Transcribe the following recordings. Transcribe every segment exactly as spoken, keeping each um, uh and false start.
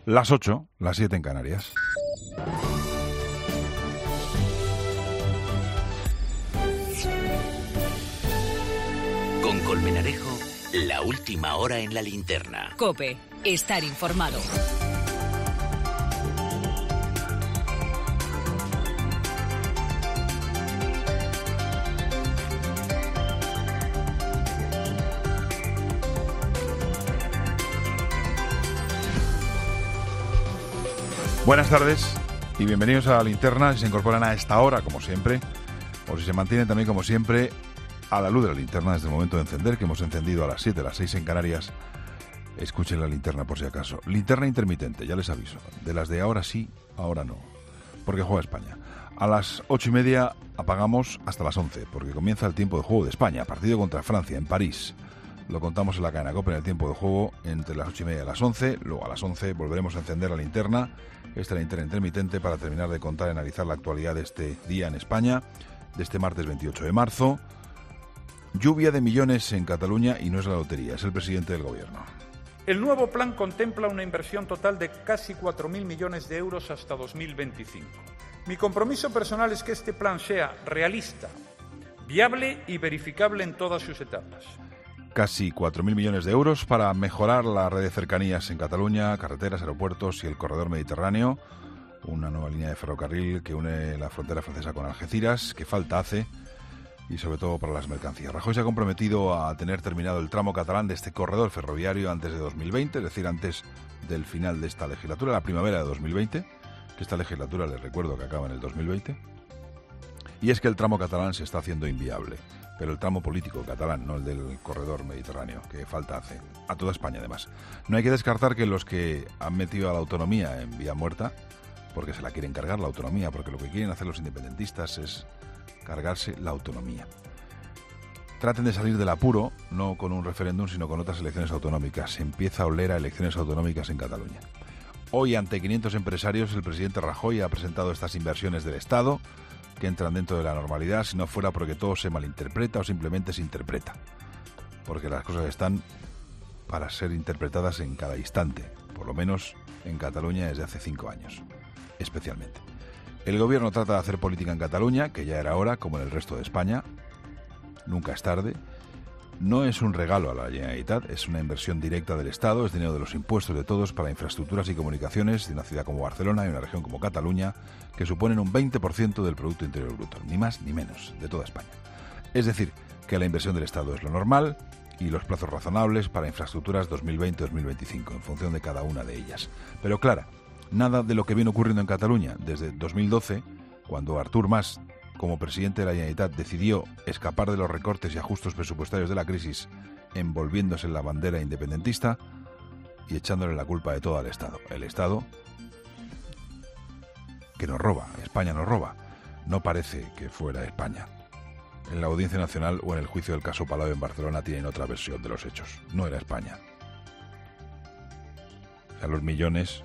Las ocho, las siete en Canarias. Con Colmenarejo, la última hora en la linterna. COPE, estar informado. Buenas tardes y bienvenidos a la linterna. Si se incorporan a esta hora, como siempre, o si se mantienen también, como siempre, a la luz de la linterna desde el momento de encender, que hemos encendido a las siete, a las seis en Canarias. Escuchen la linterna por si acaso. Linterna intermitente, ya les aviso. De las de ahora sí, ahora no. Porque juega España. A las ocho y media apagamos hasta las once, porque comienza el tiempo de juego de España. Partido contra Francia, en París. Lo contamos en la cadena COPE en el tiempo de juego entre las ocho y media y las once. Luego a las once volveremos a encender la linterna. Esta es la linterna intermitente para terminar de contar y analizar la actualidad de este día en España, de este martes veintiocho de marzo. Lluvia de millones en Cataluña y no es la lotería, es el presidente del gobierno. El nuevo plan contempla una inversión total de casi cuatro mil millones de euros hasta dos mil veinticinco. Mi compromiso personal es que este plan sea realista, viable y verificable en todas sus etapas. Casi cuatro mil millones de euros para mejorar la red de cercanías en Cataluña, carreteras, aeropuertos y el corredor mediterráneo. Una nueva línea de ferrocarril que une la frontera francesa con Algeciras, que falta hace, y sobre todo para las mercancías. Rajoy se ha comprometido a tener terminado el tramo catalán de este corredor ferroviario antes de dos mil veinte, es decir, antes del final de esta legislatura, la primavera de dos mil veinte, que esta legislatura, les recuerdo que acaba en el dos mil veinte. Y es que el tramo catalán se está haciendo inviable. Pero el tramo político catalán, no el del corredor mediterráneo, que falta hace, a toda España además. No hay que descartar que los que han metido a la autonomía en vía muerta, porque se la quieren cargar la autonomía, porque lo que quieren hacer los independentistas es cargarse la autonomía. Traten de salir del apuro, no con un referéndum, sino con otras elecciones autonómicas. Se empieza a oler a elecciones autonómicas en Cataluña. Hoy, ante quinientos empresarios, el presidente Rajoy ha presentado estas inversiones del Estado, que entran dentro de la normalidad, si no fuera porque todo se malinterpreta o simplemente se interpreta. Porque las cosas están para ser interpretadas en cada instante, por lo menos en Cataluña desde hace cinco años, especialmente. El gobierno trata de hacer política en Cataluña, que ya era hora, como en el resto de España. Nunca es tarde. No es un regalo a la Generalitat, es una inversión directa del Estado, es dinero de los impuestos de todos para infraestructuras y comunicaciones de una ciudad como Barcelona y una región como Cataluña, que suponen un veinte por ciento del Producto Interior Bruto, ni más ni menos, de toda España. Es decir, que la inversión del Estado es lo normal y los plazos razonables para infraestructuras dos mil veinte a dos mil veinticinco, en función de cada una de ellas. Pero claro, nada de lo que viene ocurriendo en Cataluña desde dos mil doce, cuando Artur Mas, como presidente de la Generalitat, decidió escapar de los recortes y ajustes presupuestarios de la crisis, envolviéndose en la bandera independentista y echándole la culpa de todo al Estado. El Estado que nos roba, España nos roba. No parece que fuera España. En la Audiencia Nacional o en el juicio del caso Palau en Barcelona tienen otra versión de los hechos. No era España. A los millones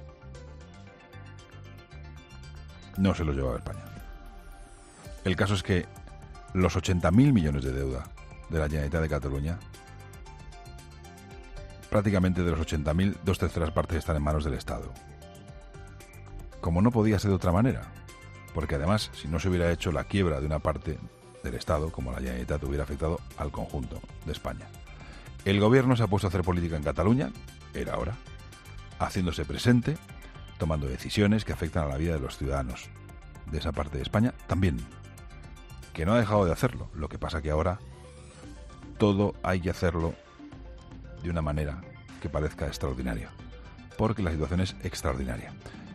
no se los llevaba España. El caso es que los ochenta mil millones de deuda de la Generalitat de Cataluña, prácticamente de los ochenta mil, dos terceras partes están en manos del Estado. Como no podía ser de otra manera, porque además, si no se hubiera hecho la quiebra de una parte del Estado, como la Generalitat, hubiera afectado al conjunto de España. El gobierno se ha puesto a hacer política en Cataluña, era hora, haciéndose presente, tomando decisiones que afectan a la vida de los ciudadanos de esa parte de España también. Que no ha dejado de hacerlo. Lo que pasa que ahora todo hay que hacerlo de una manera que parezca extraordinaria. Porque la situación es extraordinaria.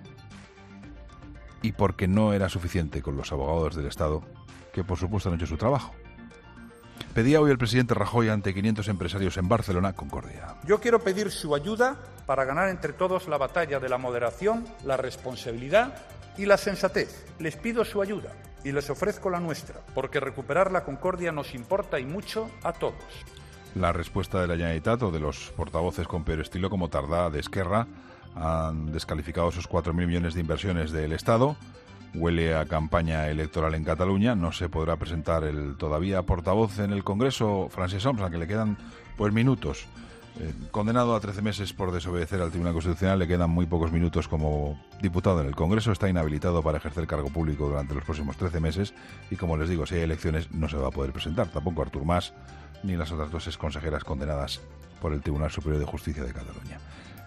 Y porque no era suficiente con los abogados del Estado, que por supuesto han hecho su trabajo. Pedía hoy el presidente Rajoy ante quinientos empresarios en Barcelona concordia. Yo quiero pedir su ayuda para ganar entre todos la batalla de la moderación, la responsabilidad y la sensatez. Les pido su ayuda y les ofrezco la nuestra, porque recuperar la concordia nos importa y mucho a todos. La respuesta de la Generalitat o de los portavoces con peor estilo como Tardá de Esquerra han descalificado esos cuatro mil millones de inversiones del Estado. Huele a campaña electoral en Cataluña. No se podrá presentar el todavía portavoz en el Congreso, Francesc Homs, a que le quedan pues minutos. Eh, condenado a trece meses por desobedecer al Tribunal Constitucional, le quedan muy pocos minutos como diputado en el Congreso, está inhabilitado para ejercer cargo público durante los próximos trece meses y, como les digo, si hay elecciones no se va a poder presentar, tampoco Artur Mas ni las otras dos exconsejeras condenadas por el Tribunal Superior de Justicia de Cataluña.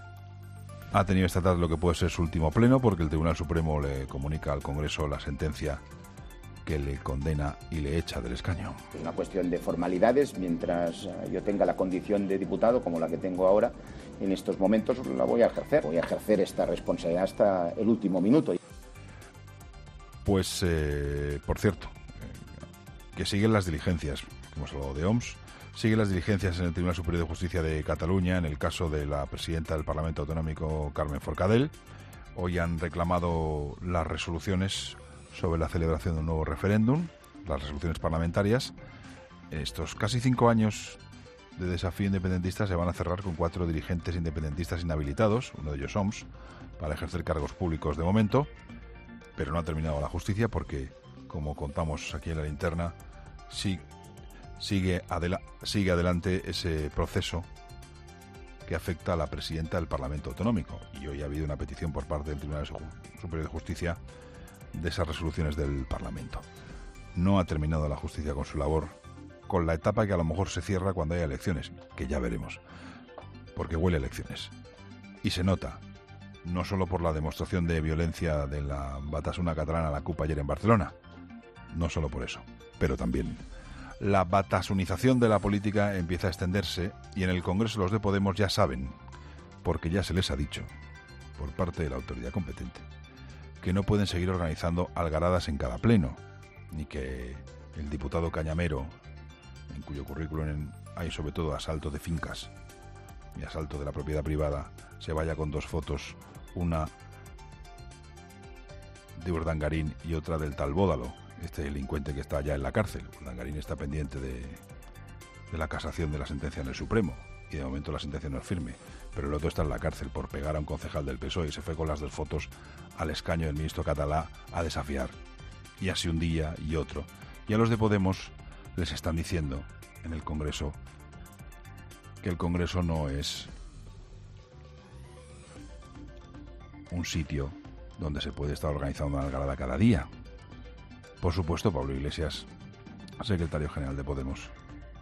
Ha tenido esta tarde lo que puede ser su último pleno, porque el Tribunal Supremo le comunica al Congreso la sentencia que le condena y le echa del escaño. Es una cuestión de formalidades. Mientras yo tenga la condición de diputado, como la que tengo ahora, en estos momentos la voy a ejercer. Voy a ejercer esta responsabilidad hasta el último minuto. Pues, eh, por cierto, eh, que siguen las diligencias, hemos hablado de O M S, siguen las diligencias en el Tribunal Superior de Justicia de Cataluña en el caso de la presidenta del Parlamento Autonómico, Carmen Forcadell. Hoy han reclamado las resoluciones sobre la celebración de un nuevo referéndum, las resoluciones parlamentarias. Estos casi cinco años de desafío independentista se van a cerrar con cuatro dirigentes independentistas inhabilitados, uno de ellos O M S, para ejercer cargos públicos de momento, pero no ha terminado la justicia porque, como contamos aquí en la linterna, sí, sigue, adela- sigue adelante ese proceso que afecta a la presidenta del Parlamento Autonómico. Y hoy ha habido una petición por parte del Tribunal Superior de Justicia de esas resoluciones del Parlamento. No ha terminado la justicia con su labor, con la etapa que a lo mejor se cierra cuando haya elecciones, que ya veremos, porque huele a elecciones. Y se nota, no solo por la demostración de violencia de la batasuna catalana, la CUP, ayer en Barcelona, no solo por eso, pero también la batasunización de la política empieza a extenderse y en el Congreso los de Podemos ya saben, porque ya se les ha dicho, por parte de la autoridad competente, que no pueden seguir organizando algaradas en cada pleno, ni que el diputado Cañamero, en cuyo currículum hay sobre todo asalto de fincas y asalto de la propiedad privada, se vaya con dos fotos, una de Urdangarín y otra del tal Bódalo, este delincuente que está ya en la cárcel. Urdangarín está pendiente de, de la casación de la sentencia en el Supremo y de momento la sentencia no es firme, pero el otro está en la cárcel por pegar a un concejal del P S O E y se fue con las dos fotos al escaño del ministro catalá a desafiar. Y así un día y otro. Y a los de Podemos les están diciendo en el Congreso que el Congreso no es un sitio donde se puede estar organizando una algarada cada día. Por supuesto, Pablo Iglesias, secretario general de Podemos,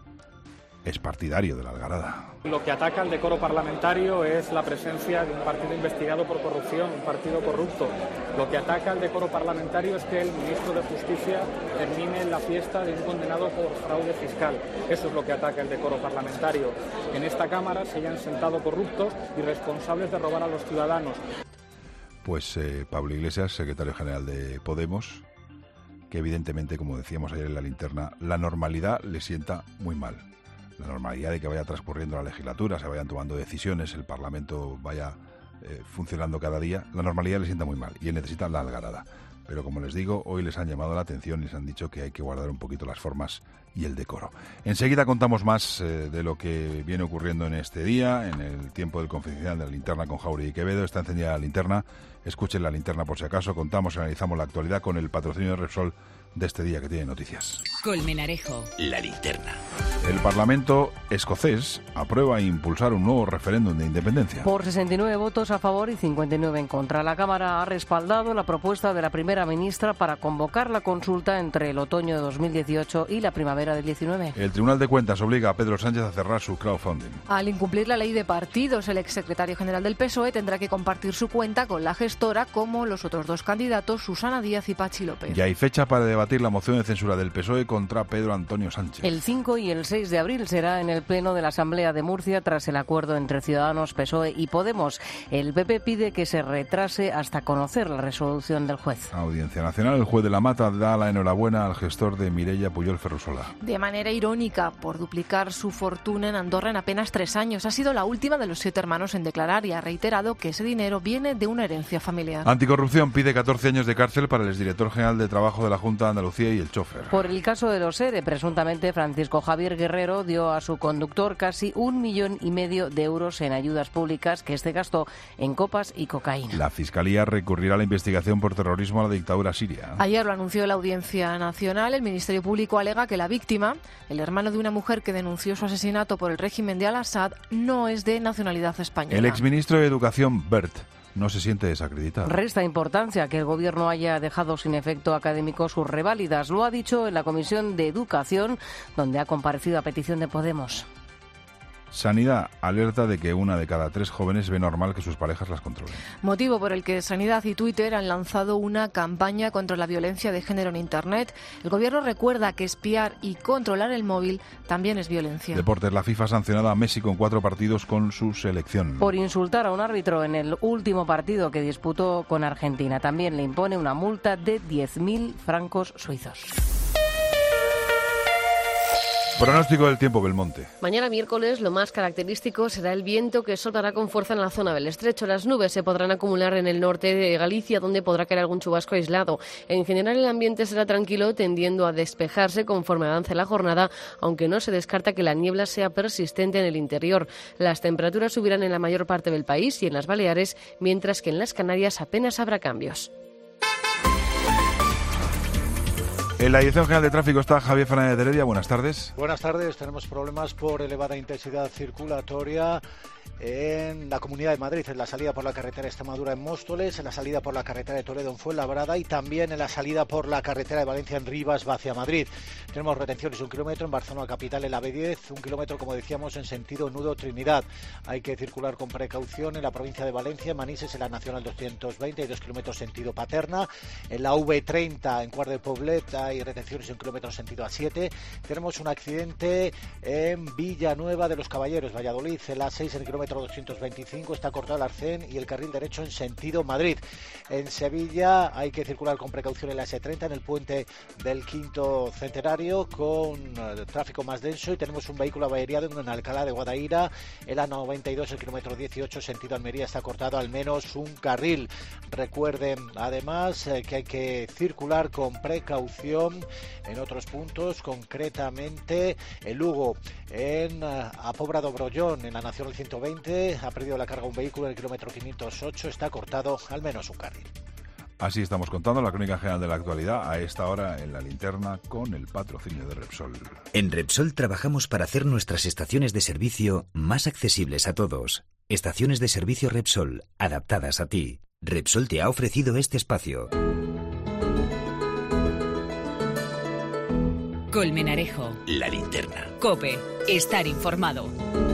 es partidario de la algarada. Lo que ataca al decoro parlamentario es la presencia de un partido investigado por corrupción, un partido corrupto. Lo que ataca al decoro parlamentario es que el ministro de Justicia termine en la fiesta de un condenado por fraude fiscal. Eso es lo que ataca el decoro parlamentario. En esta Cámara se hayan sentado corruptos y responsables de robar a los ciudadanos. Pues eh, Pablo Iglesias, secretario general de Podemos, que evidentemente, como decíamos ayer en la linterna, la normalidad le sienta muy mal. La normalidad de que vaya transcurriendo la legislatura, se vayan tomando decisiones, el Parlamento vaya eh, funcionando cada día, la normalidad le sienta muy mal y él necesita la algarada. Pero como les digo, hoy les han llamado la atención y les han dicho que hay que guardar un poquito las formas y el decoro. Enseguida contamos más eh, de lo que viene ocurriendo en este día, en el tiempo del Confidencial de la Linterna con Jáuregui y Quevedo. Está encendida la linterna, escuchen la linterna por si acaso. Contamos y analizamos la actualidad con el patrocinio de Repsol de este día que tiene noticias. Colmenarejo. La linterna. El Parlamento escocés aprueba impulsar un nuevo referéndum de independencia. Por sesenta y nueve votos a favor y cincuenta y nueve en contra, la Cámara ha respaldado la propuesta de la primera ministra para convocar la consulta entre el otoño de dos mil dieciocho y la primavera del diecinueve. El Tribunal de Cuentas obliga a Pedro Sánchez a cerrar su crowdfunding. Al incumplir la ley de partidos, el exsecretario general del P S O E tendrá que compartir su cuenta con la gestora, como los otros dos candidatos, Susana Díaz y Pachi López. Ya hay fecha para debatir la moción de censura del P S O E contra Pedro Antonio Sánchez. El cinco y el seis de abril será en el Pleno de la Asamblea de Murcia tras el acuerdo entre Ciudadanos, P S O E y Podemos. El P P pide que se retrase hasta conocer la resolución del juez. Audiencia Nacional. El juez de la Mata da la enhorabuena al gestor de Mireia Pujol Ferrusola. De manera irónica, por duplicar su fortuna en Andorra en apenas tres años. Ha sido la última de los siete hermanos en declarar y ha reiterado que ese dinero viene de una herencia familiar. Anticorrupción pide catorce años de cárcel para el exdirector general de Trabajo de la Junta de Andalucía y el chofer. Por el caso de los ERE, presuntamente Francisco Javier Guerrero Guerrero dio a su conductor casi un millón y medio de euros en ayudas públicas que este gastó en copas y cocaína. La Fiscalía recurrirá a la investigación por terrorismo a la dictadura siria. Ayer lo anunció la Audiencia Nacional. El Ministerio Público alega que la víctima, el hermano de una mujer que denunció su asesinato por el régimen de Al-Assad, no es de nacionalidad española. El exministro de Educación, Bert, no se siente desacreditado. Resta importancia que el Gobierno haya dejado sin efecto académico sus reválidas. Lo ha dicho en la Comisión de Educación, donde ha comparecido a petición de Podemos. Sanidad alerta de que una de cada tres jóvenes ve normal que sus parejas las controlen. Motivo por el que Sanidad y Twitter han lanzado una campaña contra la violencia de género en Internet. El Gobierno recuerda que espiar y controlar el móvil también es violencia. Deportes, la FIFA ha sancionado a Messi con cuatro partidos con su selección. Por insultar a un árbitro en el último partido que disputó con Argentina. También le impone una multa de diez mil francos suizos. Pronóstico del tiempo, Belmonte. Mañana miércoles lo más característico será el viento que soplará con fuerza en la zona del estrecho. Las nubes se podrán acumular en el norte de Galicia, donde podrá caer algún chubasco aislado. En general el ambiente será tranquilo, tendiendo a despejarse conforme avance la jornada, aunque no se descarta que la niebla sea persistente en el interior. Las temperaturas subirán en la mayor parte del país y en las Baleares, mientras que en las Canarias apenas habrá cambios. En la Dirección General de Tráfico está Javier Fernández de Heredia. Buenas tardes. Buenas tardes. Tenemos problemas por elevada intensidad circulatoria en la Comunidad de Madrid, en la salida por la carretera Extremadura en Móstoles, en la salida por la carretera de Toledo en Fuenlabrada y también en la salida por la carretera de Valencia en Rivas hacia Madrid. Tenemos retenciones un kilómetro en Barcelona capital en la B diez, un kilómetro, como decíamos, en sentido Nudo Trinidad. Hay que circular con precaución en la provincia de Valencia, en Manises, en la Nacional doscientos veinte, y dos kilómetros sentido Paterna. En la V treinta, en Cuart de Poblet, hay retenciones un kilómetro sentido A siete. Tenemos un accidente en Villanueva de los Caballeros, Valladolid, en la A seis, en el kilómetro doscientos veinticinco, está cortado el arcén y el carril derecho en sentido Madrid. En Sevilla hay que circular con precaución en la S treinta, en el puente del Quinto Centenario, con uh, tráfico más denso, y tenemos un vehículo averiado en Alcalá de Guadaira, en la noventa y dos, el kilómetro dieciocho, sentido Almería, está cortado al menos un carril. Recuerden además eh, que hay que circular con precaución en otros puntos, concretamente en Lugo, en uh, Apobra do Brollón, en la Nacional ciento veinte, ha perdido la carga un vehículo en el kilómetro quinientos ocho, está cortado al menos un carril. Así estamos contando la crónica general de la actualidad a esta hora en la linterna con el patrocinio de Repsol. En Repsol trabajamos para hacer nuestras estaciones de servicio más accesibles a todos. Estaciones de servicio Repsol, adaptadas a ti. Repsol te ha ofrecido este espacio. Colmenarejo. La linterna. COPE. Estar informado.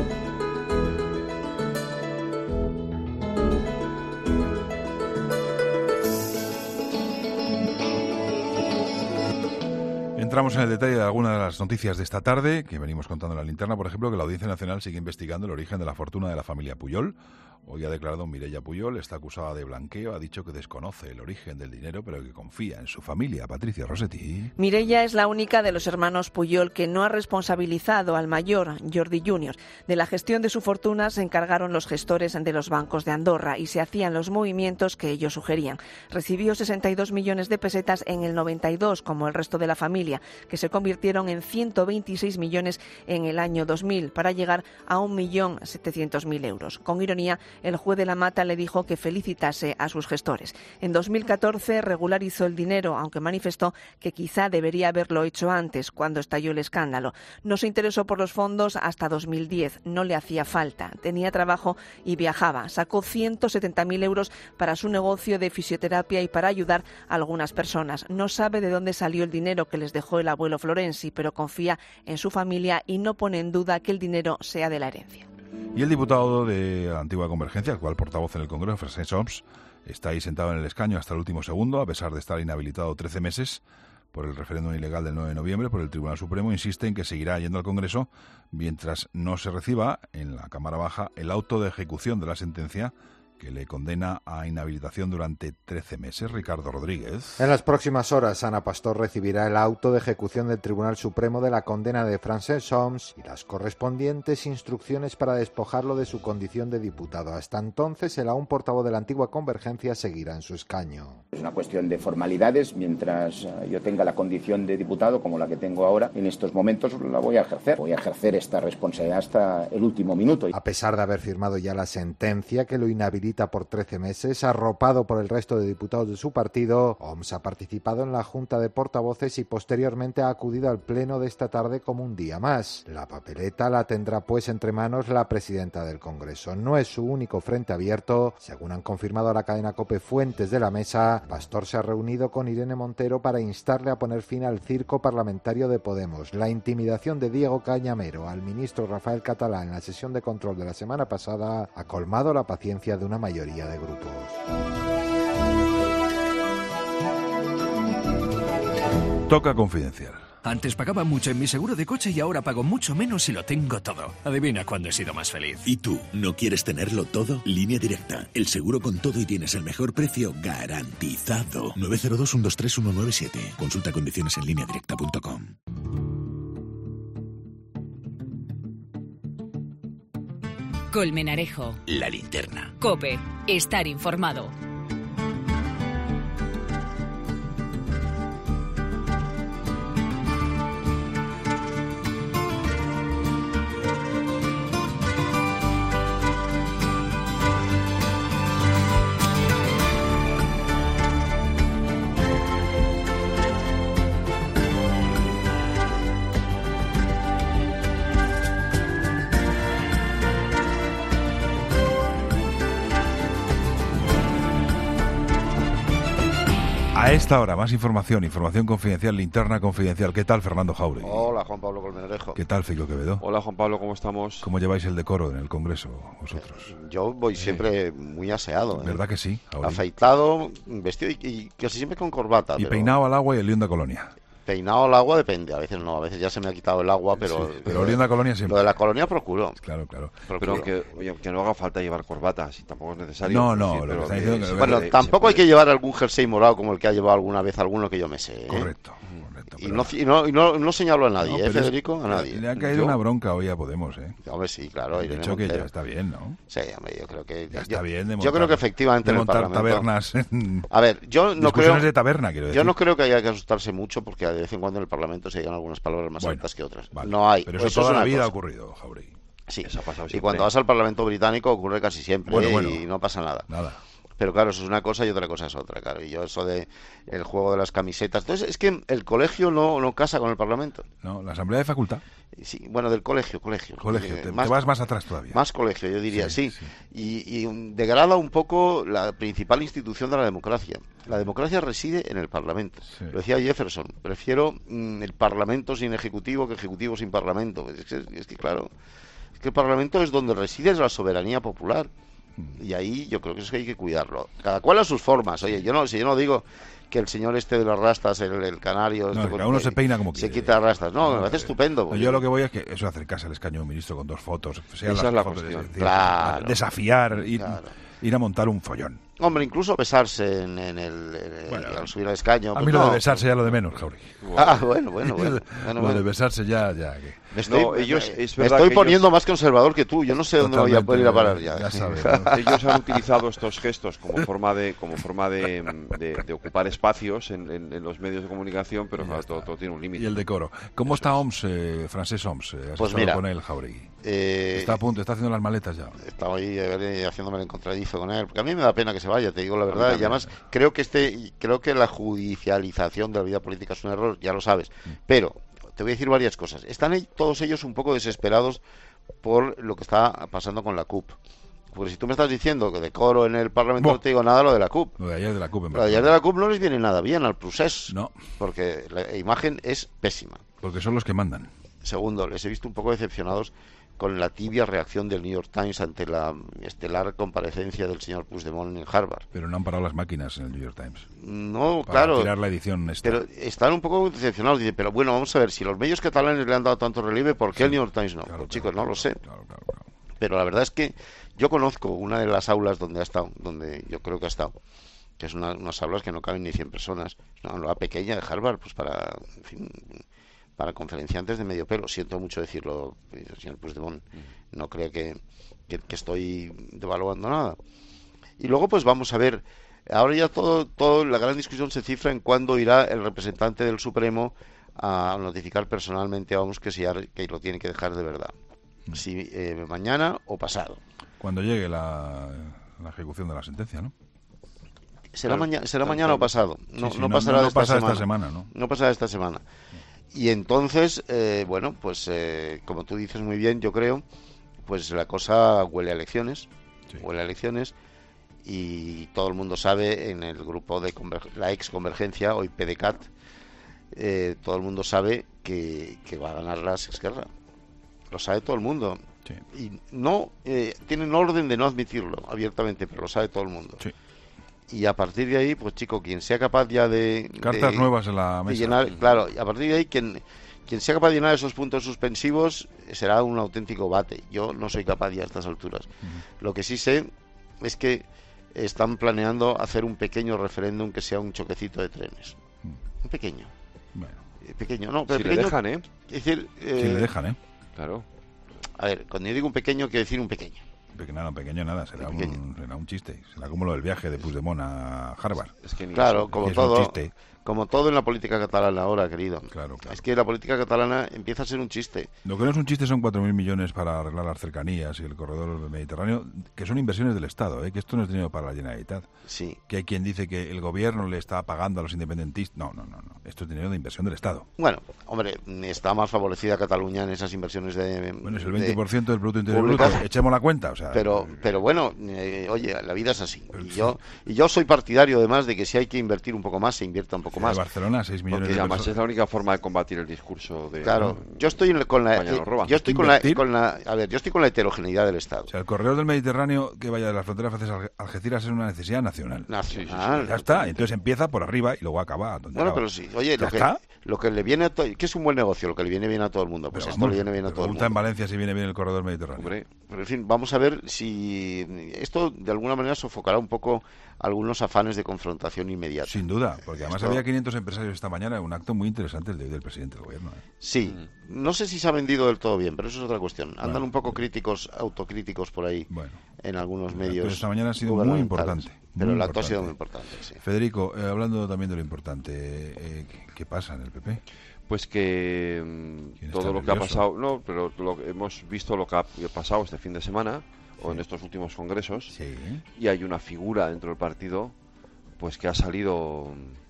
Entramos en el detalle de algunas de las noticias de esta tarde, que venimos contando en la linterna. Por ejemplo, que la Audiencia Nacional sigue investigando el origen de la fortuna de la familia Pujol. Hoy ha declarado Mireia Pujol, está acusada de blanqueo, ha dicho que desconoce el origen del dinero, pero que confía en su familia. Patricia Rossetti. Mireia es la única de los hermanos Pujol que no ha responsabilizado al mayor, Jordi junior De la gestión de su fortuna se encargaron los gestores de los bancos de Andorra y se hacían los movimientos que ellos sugerían. Recibió sesenta y dos millones de pesetas en el noventa y dos, como el resto de la familia, que se convirtieron en ciento veintiséis millones en el año dos mil, para llegar a un millón setecientos mil euros. Con ironía, el juez de la Mata le dijo que felicitase a sus gestores. En dos mil catorce regularizó el dinero, aunque manifestó que quizá debería haberlo hecho antes, cuando estalló el escándalo. No se interesó por los fondos hasta dos mil diez, no le hacía falta. Tenía trabajo y viajaba. Sacó ciento setenta mil euros para su negocio de fisioterapia y para ayudar a algunas personas. No sabe de dónde salió el dinero que les dejó el abuelo Florenzi, pero confía en su familia y no pone en duda que el dinero sea de la herencia. Y el diputado de la Antigua Convergencia, actual portavoz en el Congreso, Francesc Homs, está ahí sentado en el escaño hasta el último segundo, a pesar de estar inhabilitado trece meses por el referéndum ilegal del nueve de noviembre por el Tribunal Supremo. Insiste en que seguirá yendo al Congreso mientras no se reciba en la Cámara Baja el auto de ejecución de la sentencia que le condena a inhabilitación durante trece meses. Ricardo Rodríguez. En las próximas horas, Ana Pastor recibirá el auto de ejecución del Tribunal Supremo de la condena de Francesc Homs y las correspondientes instrucciones para despojarlo de su condición de diputado. Hasta entonces, el aún portavoz de la antigua Convergencia seguirá en su escaño. Es una cuestión de formalidades. Mientras yo tenga la condición de diputado, como la que tengo ahora, en estos momentos la voy a ejercer. Voy a ejercer esta responsabilidad hasta el último minuto. A pesar de haber firmado ya la sentencia que lo inhabilita por trece meses, arropado por el resto de diputados de su partido, Homs ha participado en la Junta de Portavoces y posteriormente ha acudido al pleno de esta tarde como un día más. La papeleta la tendrá pues entre manos la presidenta del Congreso. No es su único frente abierto. Según han confirmado a la cadena COPE fuentes de la mesa, Pastor se ha reunido con Irene Montero para instarle a poner fin al circo parlamentario de Podemos. La intimidación de Diego Cañamero al ministro Rafael Catalá en la sesión de control de la semana pasada ha colmado la paciencia de una mayoría de grupos. Toca Confidencial. Antes pagaba mucho en mi seguro de coche y ahora pago mucho menos y lo tengo todo. Adivina cuándo he sido más feliz. ¿Y tú, no quieres tenerlo todo? Línea Directa. El seguro con todo y tienes el mejor precio garantizado. nueve cero dos, uno dos tres, uno nueve siete. Consulta condiciones en línea directa punto com. Colmenarejo. La linterna. COPE. Estar informado. A esta hora, más información, información confidencial, linterna confidencial. ¿Qué tal, Fernando Jauregui? Hola, Juan Pablo Colmenarejo. ¿Qué tal, Fico Quevedo? Hola, Juan Pablo, ¿cómo estamos? ¿Cómo lleváis el decoro en el Congreso, vosotros? Yo voy siempre eh. muy aseado. ¿eh? ¿Verdad que sí? Jauregui? Afeitado, vestido y, y casi siempre con corbata. Y pero... peinado al agua y oliendo a colonia. Peinado al agua depende, a veces no, a veces ya se me ha quitado el agua, pero... Sí, pero oliendo a colonia siempre. Lo de la colonia procuro. Claro, claro. Procuro. Pero aunque, oye, aunque no haga falta llevar corbata, si tampoco es necesario. No, no, sí, lo que está que, diciendo que Bueno, que tampoco hay que llevar algún jersey morado como el que ha llevado alguna vez alguno que yo me sé. ¿eh? Correcto. correcto Y, no, y, no, y no, no señalo a nadie, no, ¿eh, Federico? A nadie. Le ha caído yo, una bronca hoy a Podemos, ¿eh? Hombre, sí, claro. De hecho que ya está bien, ¿no? Sí, hombre, yo creo que... Ya yo, está bien de montar, yo creo que efectivamente de en el montar Parlamento... tabernas en... A ver, yo no creo... de taberna, quiero decir. Yo no creo que haya que asustarse mucho porque de vez en cuando en el Parlamento se digan algunas palabras más bueno, altas que otras. Vale. No hay. Pero eso, eso toda la vida cosa. ha ocurrido, Jauregui. Sí, eso ha pasado y cuando vas al Parlamento británico ocurre casi siempre, bueno, ¿eh? bueno, y no pasa nada. Nada. Pero claro, eso es una cosa y otra cosa es otra, claro. Y yo eso de el juego de las camisetas... Entonces, es que el colegio no, no casa con el Parlamento. No, la Asamblea de Facultad. Sí, bueno, del colegio, colegio. Colegio, te, más, te vas más atrás todavía. Más colegio, yo diría, sí. sí. sí. Y, y degrada un poco la principal institución de la democracia. La democracia reside en el Parlamento. Sí. Lo decía Jefferson, prefiero mmm, el Parlamento sin Ejecutivo que Ejecutivo sin Parlamento. Es que, es que claro, es que el Parlamento es donde reside la soberanía popular. Y ahí yo creo que es que hay que cuidarlo. Cada cual a sus formas. Oye, yo no, si yo no digo que el señor este de las rastas, el, el canario... No, este, cada uno se peina como quiere. Se quita las rastas. No, no me parece estupendo. No, yo lo que voy es que eso, acercarse al escaño de un ministro con dos fotos. Sea Esa las es la fotos, cuestión. Es decir, claro. Desafiar, ir, claro. ir a montar un follón. Hombre, incluso besarse en, en el, en bueno, el al subir al escaño. A pues mí no. lo de besarse ya lo de menos, Jauregui. Ah, bueno, bueno, bueno. bueno, lo bueno. de besarse ya, ya. Que... Me estoy, no, ellos, me, es me verdad estoy que poniendo ellos... más conservador que tú. Yo no sé dónde me voy a poder ir a parar ya. ya sabes, ¿no? Ellos han utilizado estos gestos como forma de como forma de, de, de ocupar espacios en, en, en los medios de comunicación, pero claro, todo, todo tiene un límite. Y el decoro. ¿Cómo está Homs, eh, Francesc Homs? ¿Has pues estado mira, con él, Jauregui? Eh, está a punto, está haciendo las maletas ya. Estaba ahí eh, haciéndome el encontradizo con él, porque a mí me da pena que se vaya, te digo la verdad. Y además creo que este, creo que la judicialización de la vida política es un error, ya lo sabes. Pero te voy a decir varias cosas. Están ahí, todos ellos un poco desesperados por lo que está pasando con la C U P. Porque si tú me estás diciendo que decoro en el Parlamento, Bo. no te digo nada lo de la C U P. Lo de ayer de la C U P. Lo de ayer de la C U P no les viene nada bien al procés. No. Porque la imagen es pésima. Porque son los que mandan. Segundo, les he visto un poco decepcionados con la tibia reacción del New York Times ante la estelar comparecencia del señor Puigdemont en Harvard. Pero no han parado las máquinas en el New York Times. No, para claro. tirar la edición esta. Pero están un poco decepcionados. Dicen, pero bueno, vamos a ver, si los medios catalanes le han dado tanto relieve, ¿por qué sí, el New York Times no? Claro, pues, claro, chicos, claro, no lo sé. Claro, claro, claro. Pero la verdad es que yo conozco una de las aulas donde ha estado, donde yo creo que ha estado, que es una, unas aulas que no caben ni cien personas, es una aula pequeña de Harvard, pues para, en fin, para conferenciantes de medio pelo. Siento mucho decirlo, señor Puigdemont, no creo que, que, que estoy devaluando nada. Y luego pues vamos a ver, ahora ya todo, todo la gran discusión se cifra en cuándo irá el representante del Supremo a notificar personalmente a O M S que, si, que lo tiene que dejar de verdad. Si eh, mañana o pasado. Cuando llegue la, la ejecución de la sentencia, ¿no? Será, maña será mañana o pasado. No, sí, sí, no no pasará no, no esta, pasa semana. esta semana, ¿no? No pasará esta semana. Y entonces, eh, bueno, pues eh, como tú dices muy bien, yo creo, pues la cosa huele a elecciones, sí. huele a elecciones, y todo el mundo sabe en el grupo de la ex Convergencia, hoy P D C A T, eh, todo el mundo sabe que, que va a ganar la Esquerra. Lo sabe todo el mundo. Sí. Y no eh, tienen orden de no admitirlo abiertamente, pero lo sabe todo el mundo. Sí. Y a partir de ahí, pues chico, quien sea capaz ya de... Cartas de, nuevas en la mesa. Llenar, claro, y a partir de ahí, quien, quien sea capaz de llenar esos puntos suspensivos será un auténtico bate. Yo no soy capaz ya a estas alturas. Uh-huh. Lo que sí sé es que están planeando hacer un pequeño referéndum que sea un choquecito de trenes. Uh-huh. Un pequeño. Bueno. Eh, pequeño, no, pero si pequeño, le dejan, ¿eh? Es decir, eh, si le dejan, ¿eh? Claro. A ver, cuando yo digo un pequeño, quiero decir un pequeño. Nada, pequeño nada, será, pequeño. Un, será un chiste. Será como lo del viaje de Puigdemont a Harvard. Es que claro, como todo, como todo en la política catalana ahora, querido. Claro, claro. Es que la política catalana empieza a ser un chiste. Lo que no es un chiste son cuatro mil millones para arreglar las cercanías y el corredor del Mediterráneo, que son inversiones del Estado, ¿eh? Que esto no es dinero para la Generalitat. Sí. Que hay quien dice que el gobierno le está pagando a los independentistas. No, no, no, no. Esto es dinero de inversión del Estado. Bueno, hombre, está más favorecida Cataluña en esas inversiones de... Bueno, es el veinte por ciento de, del Producto Interior Bruto. Echemos la cuenta, o sea... Pero, pero bueno, eh, oye, la vida es así. Y yo, y yo soy partidario, además, de que si hay que invertir un poco más, se invierta un poco sí, más. Barcelona, seis millones Porque de además personas. es la única forma de combatir el discurso de... Claro, yo estoy con la... Eh, yo estoy con la, con la... A ver, yo estoy con la heterogeneidad del Estado. O sea, el corredor del Mediterráneo que vaya de la frontera francesa a Algeciras es una necesidad nacional. Nacional. Sí, sí, sí. Ya está, entonces empieza por arriba y luego acaba donde Bueno, acaba. pero sí, oye, lo que, está? lo que le viene a todo... ¿Qué es un buen negocio? Lo que le viene bien a todo el mundo. Pues pero esto vamos, le viene bien a todo el mundo. Pregunta en Valencia si viene bien el corredor mediterráneo. Hombre, pero en fin, vamos a ver si esto de alguna manera sofocará un poco algunos afanes de confrontación inmediata. Sin duda, porque además esto... había quinientos empresarios esta mañana, un acto muy interesante el de, del presidente del gobierno. ¿eh? Sí, no sé si se ha vendido del todo bien, pero eso es otra cuestión. Andan bueno, un poco críticos, autocríticos por ahí, bueno, en algunos medios. Esta mañana ha sido muy importante. Pero muy el acto importante. ha sido muy importante, sí. Federico, eh, hablando también de lo importante, eh, ¿qué pasa en el P P? Pues que mmm, todo lo nervioso? que ha pasado, no, pero lo, hemos visto lo que ha pasado este fin de semana o en estos últimos congresos, sí. Y hay una figura dentro del partido pues que ha salido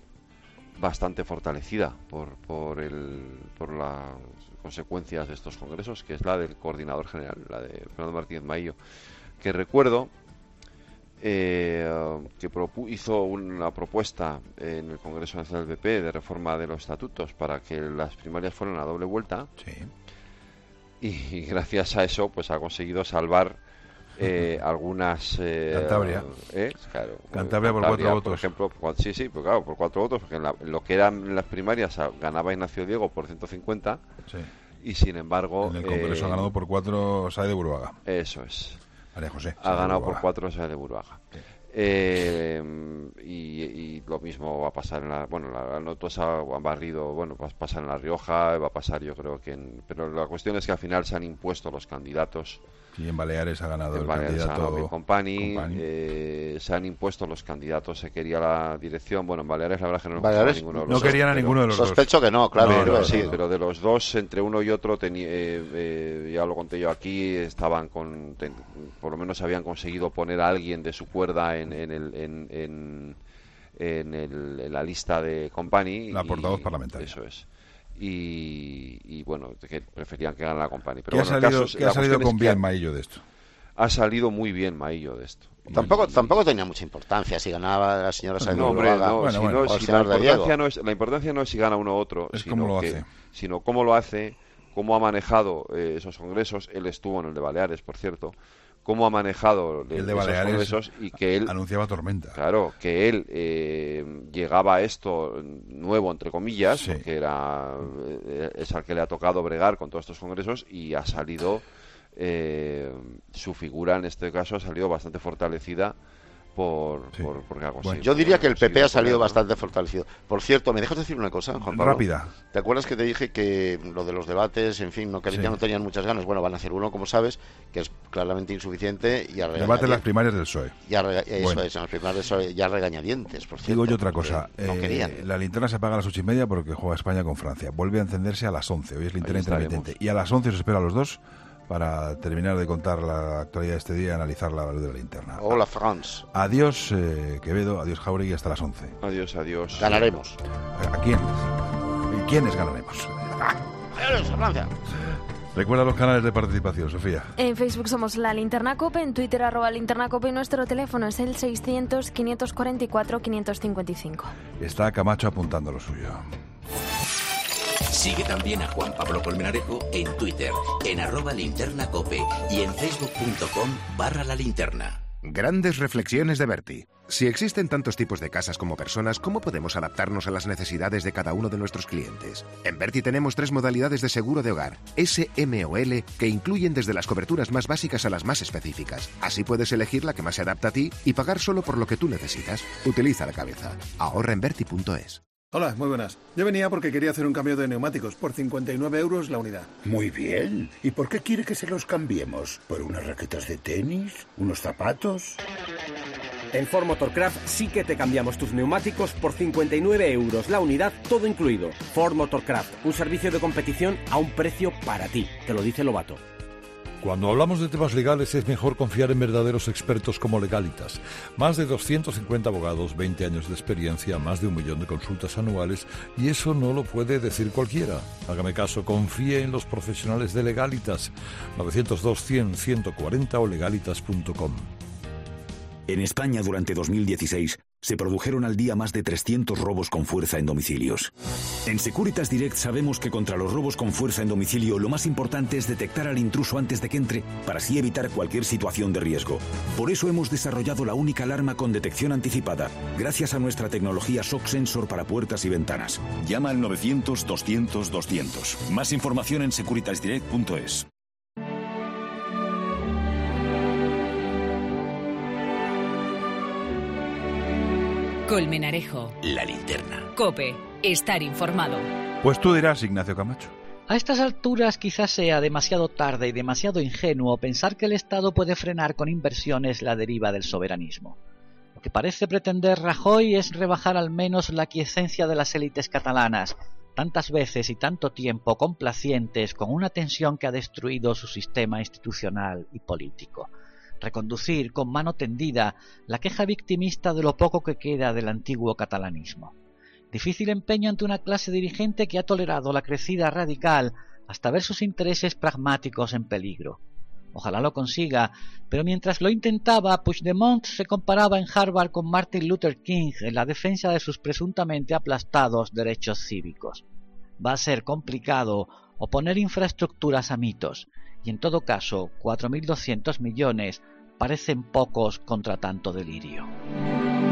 bastante fortalecida por por el por las consecuencias de estos congresos, que es la del coordinador general, la de Fernando Martínez Maillo, que recuerdo eh, que propu hizo una propuesta en el Congreso Nacional del P P de reforma de los estatutos para que las primarias fueran a doble vuelta, sí. y, y gracias a eso pues ha conseguido salvar eh, algunas eh, Cantabria eh, claro, Cantabria por cuatro por votos ejemplo, sí, sí, pues claro, por cuatro votos, porque en, la, en lo que eran las primarias ganaba Ignacio Diego por ciento cincuenta, sí. Y sin embargo en el Congreso eh, ha ganado por cuatro Sae de Buruaga. Eso es. María José ha ganado por cuatro Sae de Buruaga. Sí. Eh, y, y lo mismo va a pasar en la, bueno, la, la Notosa han barrido, bueno, va a pasar en La Rioja, va a pasar yo creo que en, pero la cuestión es que al final se han impuesto los candidatos. Sí, en Baleares ha ganado en el Baleares candidato ha ganado Company, Company. Eh, se han impuesto los candidatos, se quería la dirección, bueno, en Baleares la verdad que no, Baleares, ninguno de los no dos, querían a pero, ninguno de los sospecho dos. que no, claro, pero, pero, sí, no. pero de los dos, entre uno y otro, teni, eh, eh, ya lo conté yo aquí, estaban con, ten, por lo menos habían conseguido poner a alguien de su cuerda en, en, el, en, en, en, el, en la lista de Company. La y, portavoz parlamentaria. Eso es. Y, y bueno, que preferían que ganara la Company. Pero ¿Qué bueno, ha salido, caso, ¿qué ha salido con bien ha, Maillo de esto? Ha salido muy bien Maillo de esto. Tampoco, tampoco tenía mucha importancia si ganaba la señora Sae de no, hombre, Buruaga no, bueno, si bueno, no, o si señor la, de Diego. importancia no es, la importancia no es si gana uno u otro, es sino, cómo lo que, hace. sino cómo lo hace, cómo ha manejado eh, esos congresos. Él estuvo en el de Baleares, por cierto. Cómo ha manejado el de esos Baleares congresos y que él anunciaba tormenta. Claro, que él eh, llegaba a esto nuevo, entre comillas, sí. Porque era, eh, es al que le ha tocado bregar con todos estos congresos y ha salido eh, su figura en este caso ha salido bastante fortalecida por, sí. por porque algo bueno, así. Yo diría que el P P ha salido poner, bastante ¿no? fortalecido. Por cierto, ¿me dejas decir una cosa, Juan Pablo? Rápida. ¿Te acuerdas que te dije que lo de los debates, en fin, no, que sí. ya no tenían muchas ganas? Bueno, van a hacer uno, como sabes, que es claramente insuficiente. Y a debate en las primarias del P S O E. Ya rega... Eso bueno. es, en las primarias del P S O E, ya regañadientes, por cierto. Digo yo otra cosa. No eh, querían. La linterna se apaga a las ocho y media porque juega España con Francia. Vuelve a encenderse a las once. Hoy es linterna intermitente. Y a las once os espera a los dos para terminar de contar la actualidad de este día y analizar la luz de la linterna. Hola, France. Adiós, eh, Quevedo, adiós, Jauregui, hasta las once. Adiós, adiós. Ganaremos. ¿A quiénes? ¿Y quiénes ganaremos? Adiós, Francia. Recuerda los canales de participación, Sofía. En Facebook somos La Linterna COPE, en Twitter arroba Linterna COPE y nuestro teléfono es el seiscientos, quinientos cuarenta y cuatro, quinientos cincuenta y cinco. Está Camacho apuntando lo suyo. Sigue también a Juan Pablo Colmenarejo en Twitter, en arroba Linterna COPE y en facebook.com barra La Linterna. Grandes reflexiones de Berti. Si existen tantos tipos de casas como personas, ¿cómo podemos adaptarnos a las necesidades de cada uno de nuestros clientes? En Berti tenemos tres modalidades de seguro de hogar, S, M o L, que incluyen desde las coberturas más básicas a las más específicas. Así puedes elegir la que más se adapta a ti y pagar solo por lo que tú necesitas. Utiliza la cabeza. Ahorra en Berti punto es. Hola, muy buenas. Yo venía porque quería hacer un cambio de neumáticos por cincuenta y nueve euros la unidad. Muy bien. ¿Y por qué quiere que se los cambiemos? ¿Por unas raquetas de tenis? ¿Unos zapatos? En Ford Motorcraft sí que te cambiamos tus neumáticos por cincuenta y nueve euros la unidad, todo incluido. Ford Motorcraft, un servicio de competición a un precio para ti. Te lo dice Lobato. Cuando hablamos de temas legales es mejor confiar en verdaderos expertos como Legalitas. Más de doscientos cincuenta abogados, veinte años de experiencia, más de un millón de consultas anuales y eso no lo puede decir cualquiera. Hágame caso, confíe en los profesionales de Legalitas. novecientos dos, cien, ciento cuarenta o legalitas punto com. En España durante dos mil dieciséis se produjeron al día más de trescientos robos con fuerza en domicilios. En Securitas Direct sabemos que contra los robos con fuerza en domicilio lo más importante es detectar al intruso antes de que entre para así evitar cualquier situación de riesgo. Por eso hemos desarrollado la única alarma con detección anticipada, gracias a nuestra tecnología Shock Sensor para puertas y ventanas. Llama al novecientos, doscientos, doscientos. Más información en securitas direct punto es. Colmenarejo. La Linterna. COPE. Estar informado. Pues tú dirás, Ignacio Camacho. A estas alturas quizás sea demasiado tarde y demasiado ingenuo pensar que el Estado puede frenar con inversiones la deriva del soberanismo. Lo que parece pretender Rajoy es rebajar al menos la aquiescencia de las élites catalanas, tantas veces y tanto tiempo complacientes con una tensión que ha destruido su sistema institucional y político. Reconducir con mano tendida la queja victimista de lo poco que queda del antiguo catalanismo. Difícil empeño ante una clase dirigente que ha tolerado la crecida radical hasta ver sus intereses pragmáticos en peligro. Ojalá lo consiga, pero mientras lo intentaba, Puigdemont se comparaba en Harvard con Martin Luther King en la defensa de sus presuntamente aplastados derechos cívicos. Va a ser complicado oponer infraestructuras a mitos, y en todo caso, cuatro mil doscientos millones parecen pocos contra tanto delirio.